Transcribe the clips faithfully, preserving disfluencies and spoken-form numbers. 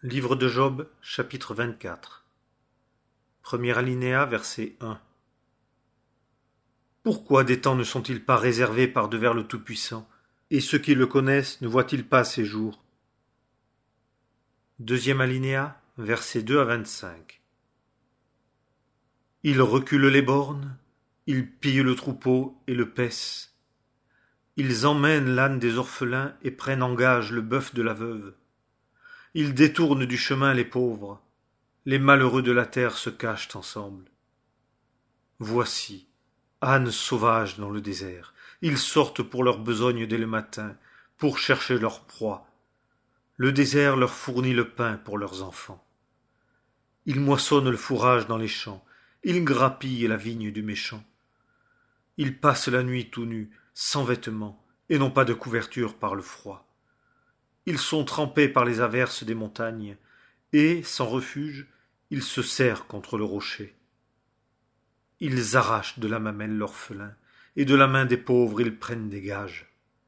Livre de Job, chapitre vingt-quatre. Premier alinéa, verset un. Pourquoi des temps ne sont-ils pas réservés par devers le Tout-Puissant, et ceux qui le connaissent ne voient-ils pas ses jours? Deuxième alinéa, versets deux à vingt-cinq. Ils reculent les bornes, ils pillent le troupeau et le paissent. Ils emmènent l'âne des orphelins et prennent en gage le bœuf de la veuve. Ils détournent du chemin les pauvres. Les malheureux de la terre se cachent ensemble. Voici, ânes sauvages dans le désert. Ils sortent pour leur besogne dès le matin, pour chercher leur proie. Le désert leur fournit le pain pour leurs enfants. Ils moissonnent le fourrage dans les champs. Ils grappillent la vigne du méchant. Ils passent la nuit tout nus, sans vêtements, et n'ont pas de couverture par le froid. Ils sont trempés par les averses des montagnes, et, sans refuge, ils se serrent contre le rocher. Ils arrachent de la mamelle l'orphelin, et de la main des pauvres ils prennent des gages.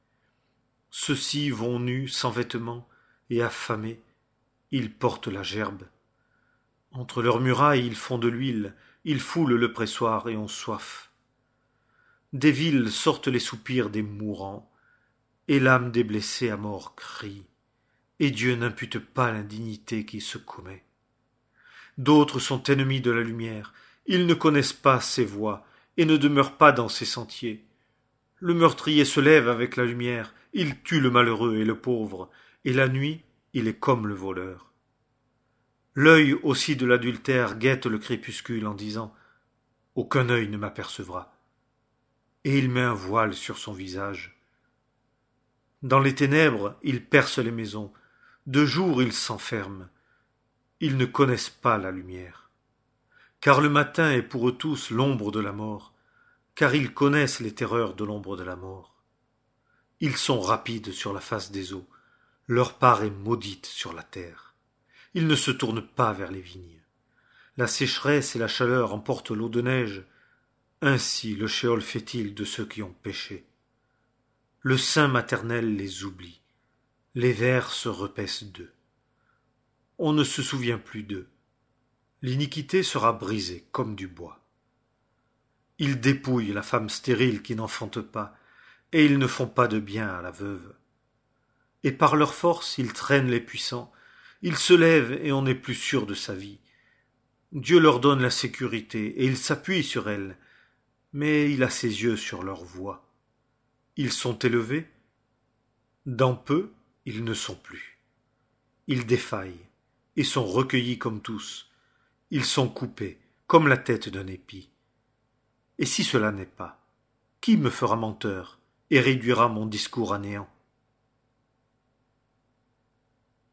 Ceux-ci vont nus, sans vêtements, et affamés, ils portent la gerbe. Entre leurs murailles ils font de l'huile, ils foulent le pressoir et ont soif. Des villes sortent les soupirs des mourants, et l'âme des blessés à mort crie, et Dieu n'impute pas l'indignité qui se commet. D'autres sont ennemis de la lumière, ils ne connaissent pas ses voies, et ne demeurent pas dans ses sentiers. Le meurtrier se lève avec la lumière, il tue le malheureux et le pauvre, et la nuit, il est comme le voleur. L'œil aussi de l'adultère guette le crépuscule en disant « Aucun œil ne m'apercevra ». Et il met un voile sur son visage. Dans les ténèbres, ils percent les maisons. De jour, ils s'enferment. Ils ne connaissent pas la lumière. Car le matin est pour eux tous l'ombre de la mort, car ils connaissent les terreurs de l'ombre de la mort. Ils sont rapides sur la face des eaux. Leur part est maudite sur la terre. Ils ne se tournent pas vers les vignes. La sécheresse et la chaleur emportent l'eau de neige. Ainsi le shéol fait-il de ceux qui ont péché. Le sein maternel les oublie. Les vers se repaissent d'eux. On ne se souvient plus d'eux. L'iniquité sera brisée comme du bois. Ils dépouillent la femme stérile qui n'enfante pas, et ils ne font pas de bien à la veuve. Et par leur force ils traînent les puissants. Ils se lèvent et on n'est plus sûr de sa vie. Dieu leur donne la sécurité et il s'appuie sur elle, mais il a ses yeux sur leur voie. Ils sont élevés. Dans peu, ils ne sont plus. Ils défaillent et sont recueillis comme tous. Ils sont coupés comme la tête d'un épi. Et si cela n'est pas, qui me fera menteur et réduira mon discours à néant?